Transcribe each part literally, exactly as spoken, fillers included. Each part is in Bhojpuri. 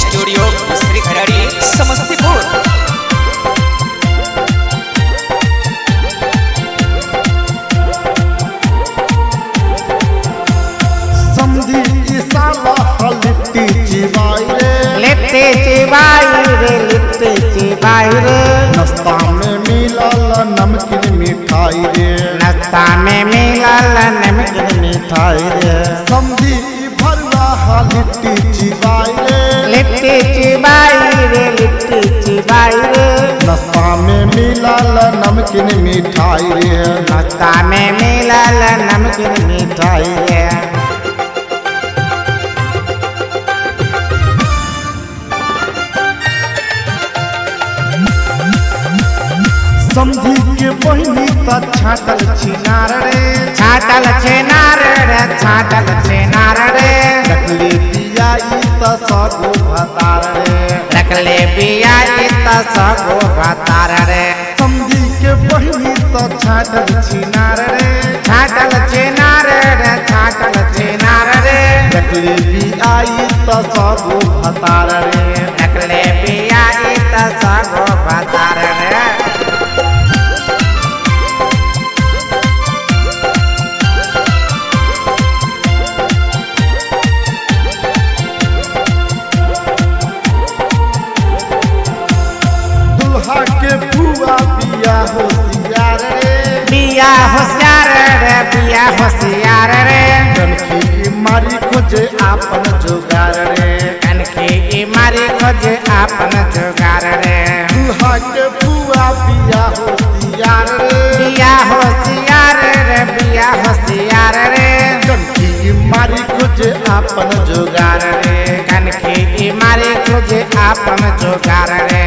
स्टूडियो श्री खराड़ी समस्तीपुर। समझी साला लिट्टी चिबाई रे लिट्टी चिबाई रे लिट्टी चिबाई रे नाश्ता में मिलल नमकीन मिठाई रे नाश्ता में मिलल नमकीन मिठाई रे समझी भरवा लिट्टी चिबाई रे लिट्टी चिबाई रे लिट्टी चिबाई रे नाश्ता में मिलल नमकीन मिठाई रे नाश्ता में मिलल नमकीन मिठाई रे समझी के बहिनी त छाटल छिनार रे छाटल छिनार रे छाटल छिनार रे रखले बियाई त सगो भतार रे रखले बियाई त सगो भतार रे समझी के बहिनी त छाटल छिनार रे छाटल छिनार रे छाटल छिनार रे रखले बियाई त सगो भतार रे रखले बियाई त सगो भतार रे दुल्हा के बुआ बिया होशियार रे बिया होशियार रे बिया होशियार रे कनखी मारी खोजे आपन जोगार रे कनखी मारी खोजे आपन जोगार रे दुल्हा के बुआ बिया होशियार रे बिया होशियार रे बिया होशियार रे कनखी मारी खोजे आपन जोगार रे कनखी मारी खोजे आपन जोगार रे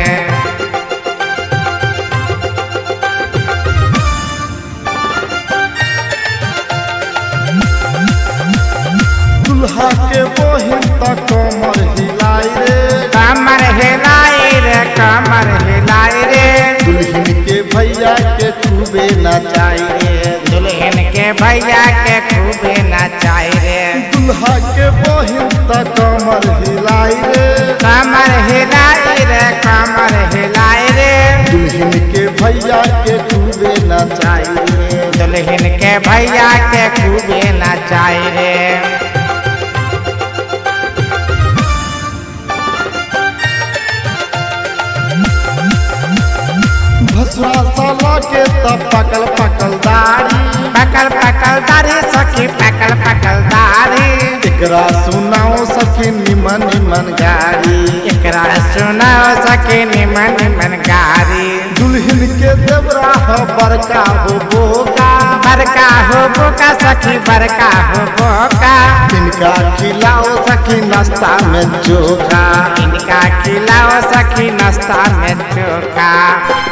दुल्हा के बहिन त कमर हिलाई रे कमर हिलाई रे कमर हिलाई रे दुल्हन के भैया के खूबे नचाई रे दुल्हन के भैया के खूबे नचाई रे दुल्हा के बहिन त कमर हिलाई रे कमर हिलाई रे कमर हिलाई रे दुल्हन के भैया के खूबे नचाई रे दुल्हन के भैया के खूबे नचाई रे भसुआ साला के त पकल पकल दाढ़ी पकल पकल दाढ़ी सखी पकल पकल दाढ़ी एकरा सुनाओ सखी निमन निमन गाड़ी एकरा सुनाओ सखी निमन निमन गाड़ी दुल्हन के देवरा हो बड़का हो बोका बड़का हो बोका सखी बड़का हो बोका इनका खिलाओ सखी नाश्ता में चोखा इनका खिलाओ सखी नाश्ता में चोखा